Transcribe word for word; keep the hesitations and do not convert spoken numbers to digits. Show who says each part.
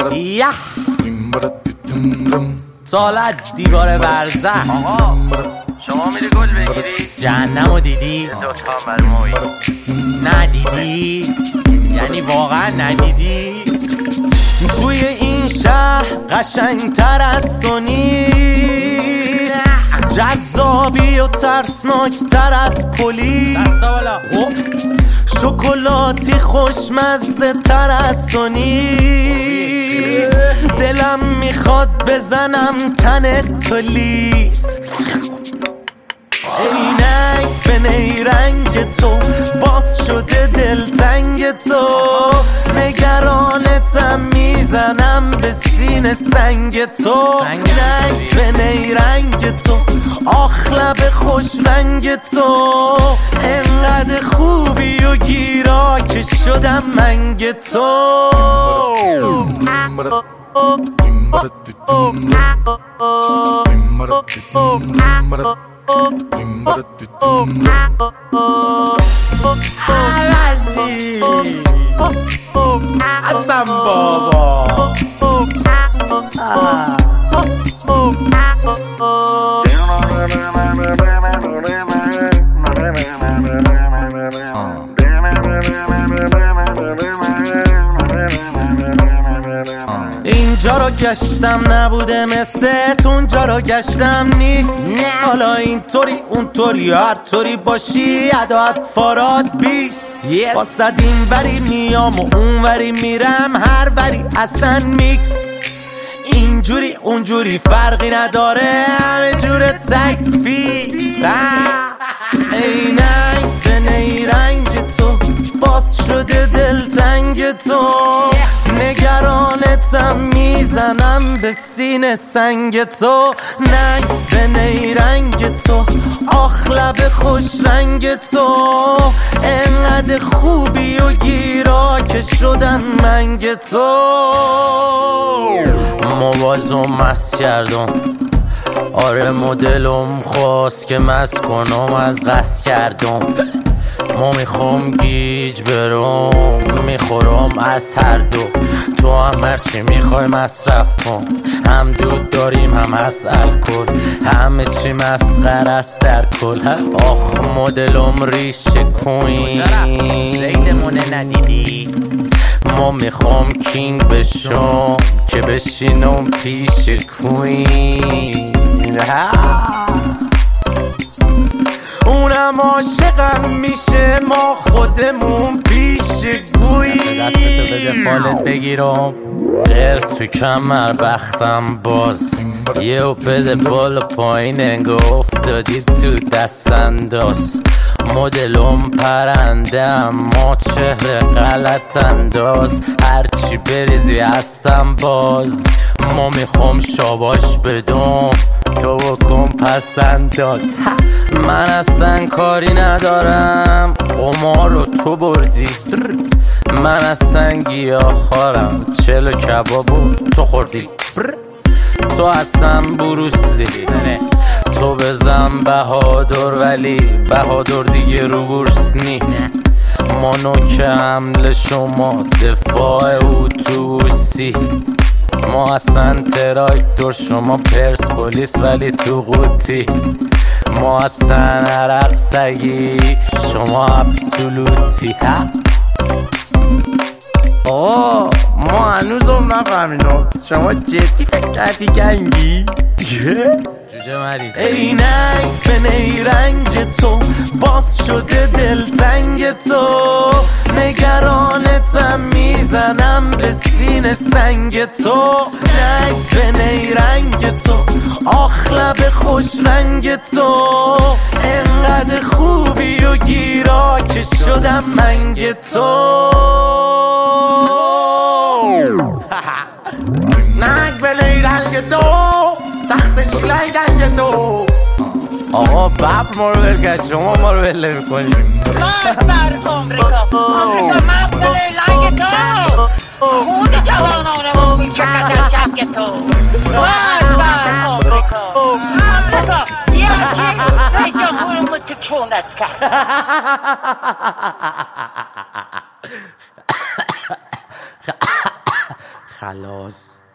Speaker 1: یه سالت دیوار برزخ.
Speaker 2: آقا شما میری گل بگیری؟
Speaker 1: جهنمو دیدی؟
Speaker 2: دوتا مرموی
Speaker 1: ندیدی؟ یعنی واقعا ندیدی؟ توی این شهر قشنگتر از تو نیست، جذابی و ترسناکتر از پلیس، شکلاتی خوشمزه تر از تو نیست. دلم میخواد بزنم تن تو لیس. عینک به نیرنگ تو باز شده دلتنگ تو، نگرانتم میزنم به سینه سنگ تو. عینک به نیرنگ تو آخ لب خوش رنگ تو، انقدر خوبی و گیرا که شدم منگ تو. عوضی حسن بابا اینجا رو گشتم نبوده مثل اونجا رو گشتم نیست. حالا اینطوری اونطوری هر طوری باشی عداد فاراد بیست. واسد این وری میام و اون وری میرم، هر وری اصلا میکس. اینجوری اونجوری فرقی نداره، همه جور تک فیکس. عینک به نیرنگ تو باز شده دلتنگ تو، نگرانتم میزنم به سینه سنگ تو. ننگ به نیرنگ تو آخ لب خوش رنگ تو، انقدر خوبی و گیرا که شدن منگ تو. موازم مست کردم، آره مدلم خواست که مست کنم از قصد کردم. ما میخوام گیج برم میخورم از هر دو، تو هم هرچی میخوای مصرف کن. هم دود داریم هم از الکل، همه چی مسخره است در کل. آخ مدلم ریش کوین زیدمونه ندیدی. ما میخوام کینگ بشم که بشینم پیش کوین. اونم عاشقم میشه ما خودمون پیش گویی. دستتو بده فالت بگیرم غیر تو کمر بختم باز، یه و بده بالا پایین انگاه افتادی تو دست انداز. مدلم پرنده اما چهره غلط انداز، هرچی بریزی هستم باز. ما میخوام شاباش بدم تو بکن پس انداز. من اصلا کاری ندارم قمار رو تو بردی، من اصلا گیاه خارم چلو کبابو تو خوردی. تو اصلا بروسی تو بزن بهادر، ولی بهادر دیگه رو بورس نی. ما نوک حمله شما دفاع اتوبوسی، ما اصلا تراکتور شما پرسپولیس ولی تو قوطی. ما اصلا عرق سگی شما ابسولوتی. آه ما هنوزم نفهمیدم شما جدی فکر کردی گنگی؟ جوجه مریض. عینک به نیرنگ تو باز شده دلتنگ تو، نگرانتم میزنم به سینه سنگ تو. ننگ به نیرنگ تو آخ لب خوش رنگ تو، انقدر خوبی و گیرا که شدم منگ تو. ننگ به نیرنگ تو تخت چیلای دنگ تو. آقا ببر ما رو بلگرد، شما ما رو بله میکنیم.
Speaker 3: خواهد بر امریکا امریکا مغز لنگ تو، خون جوانانمون میچکد از چنگ تو. خواهد بر امریکا امریکا یکی رئیس جمهورمون تو کونت کرد.
Speaker 1: خلاص.